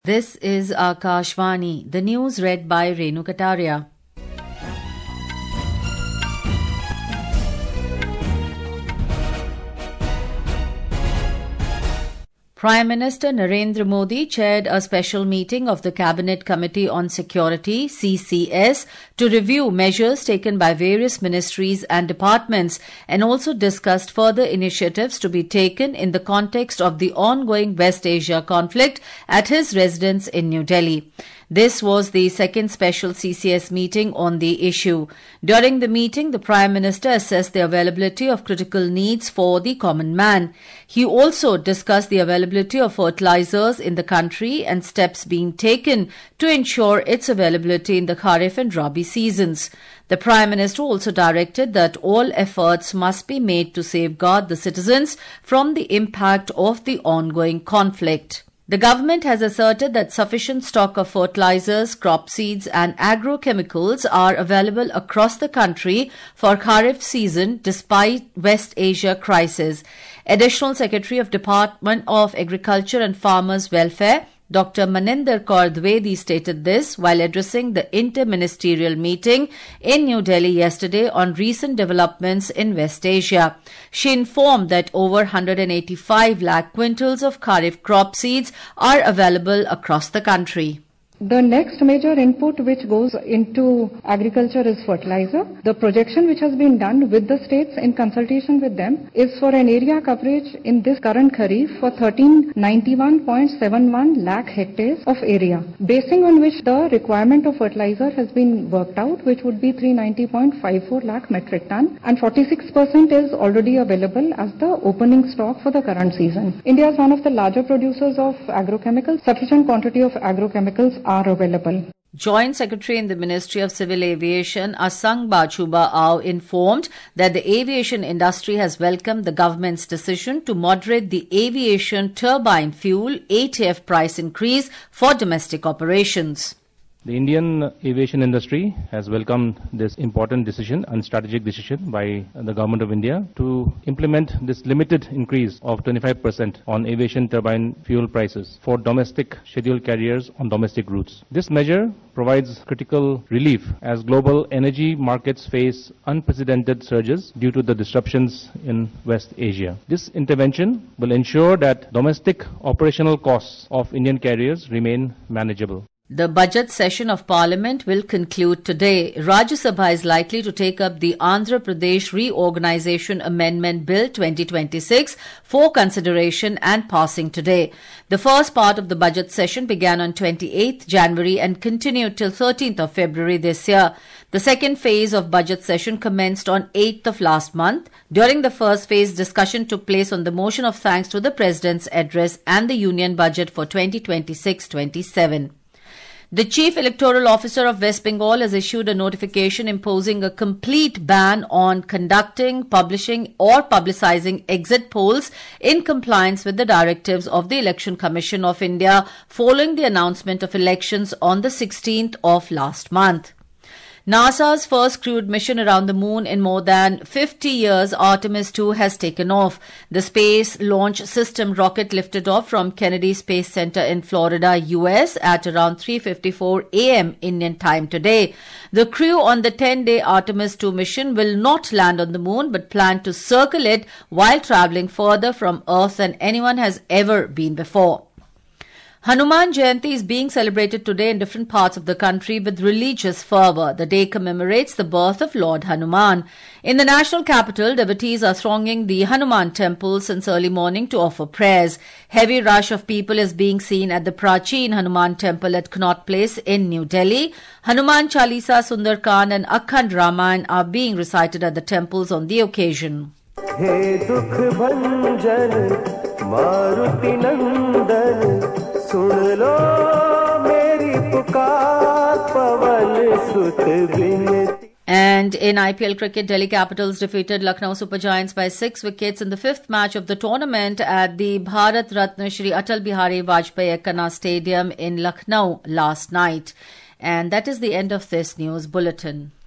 This is Akashvani, the news read by Renu Kataria. Prime Minister Narendra Modi chaired a special meeting of the Cabinet Committee on Security, CCS, to review measures taken by various ministries and departments and also discussed further initiatives to be taken in the context of the ongoing West Asia conflict at his residence in New Delhi. This was the second special CCS meeting on the issue. During the meeting, the Prime Minister assessed the availability of critical needs for the common man. He also discussed the availability of fertilizers in the country and steps being taken to ensure its availability in the Kharif and Rabi seasons. The Prime Minister also directed that all efforts must be made to safeguard the citizens from the impact of the ongoing conflict. The government has asserted that sufficient stock of fertilizers, crop seeds and agrochemicals are available across the country for Kharif season despite West Asia crisis. Additional Secretary of Department of Agriculture and Farmers Welfare, Dr. Maninder Kaur Dwivedi stated this while addressing the interministerial meeting in New Delhi yesterday on recent developments in West Asia. She informed that over 185 lakh quintals of Kharif crop seeds are available across the country. The next major input which goes into agriculture is fertilizer. The projection which has been done with the states in consultation with them is for an area coverage in this current Kharif for 1391.71 lakh hectares of area, basing on which the requirement of fertilizer has been worked out, which would be 390.54 lakh metric ton, and 46% is already available as the opening stock for the current season. India is one of the larger producers of agrochemicals. Sufficient quantity of agrochemicals are available. Joint Secretary in the Ministry of Civil Aviation, Asang Bachuba Ao, informed that the aviation industry has welcomed the government's decision to moderate the aviation turbine fuel ATF price increase for domestic operations. The Indian aviation industry has welcomed this important decision and strategic decision by the Government of India to implement this limited increase of 25% on aviation turbine fuel prices for domestic scheduled carriers on domestic routes. This measure provides critical relief as global energy markets face unprecedented surges due to the disruptions in West Asia. This intervention will ensure that domestic operational costs of Indian carriers remain manageable. The budget session of Parliament will conclude today. Rajya Sabha is likely to take up the Andhra Pradesh Reorganisation Amendment Bill 2026 for consideration and passing today. The first part of the budget session began on 28th January and continued till 13th of February this year. The second phase of budget session commenced on 8th of last month. During the first phase, discussion took place on the motion of thanks to the President's address and the Union budget for 2026-27. The Chief Electoral Officer of West Bengal has issued a notification imposing a complete ban on conducting, publishing or publicizing exit polls in compliance with the directives of the Election Commission of India following the announcement of elections on the 16th of last month. NASA's first crewed mission around the moon in more than 50 years, Artemis II, has taken off. The Space Launch System rocket lifted off from Kennedy Space Center in Florida, US at around 3:54 a.m. Indian time today. The crew on the 10-day Artemis II mission will not land on the moon but plan to circle it while traveling further from Earth than anyone has ever been before. Hanuman Jayanti is being celebrated today in different parts of the country with religious fervour. The day commemorates the birth of Lord Hanuman. In the national capital, devotees are thronging the Hanuman temple since early morning to offer prayers. Heavy rush of people is being seen at the Prachin Hanuman temple at Connaught Place in New Delhi. Hanuman Chalisa, Sundarkand and Akhand Ramayana are being recited at the temples on the occasion. Hey dukh bhanjan Maruti Nandan सुन लो मेरी पुकार पवन सुत विनती. And in IPL cricket, Delhi Capitals defeated Lucknow Super Giants by 6 wickets in the fifth match of the tournament at the Bharat Ratna Shri Atal Bihari Vajpayee Ekana Stadium in Lucknow last night. And that is the end of this news bulletin.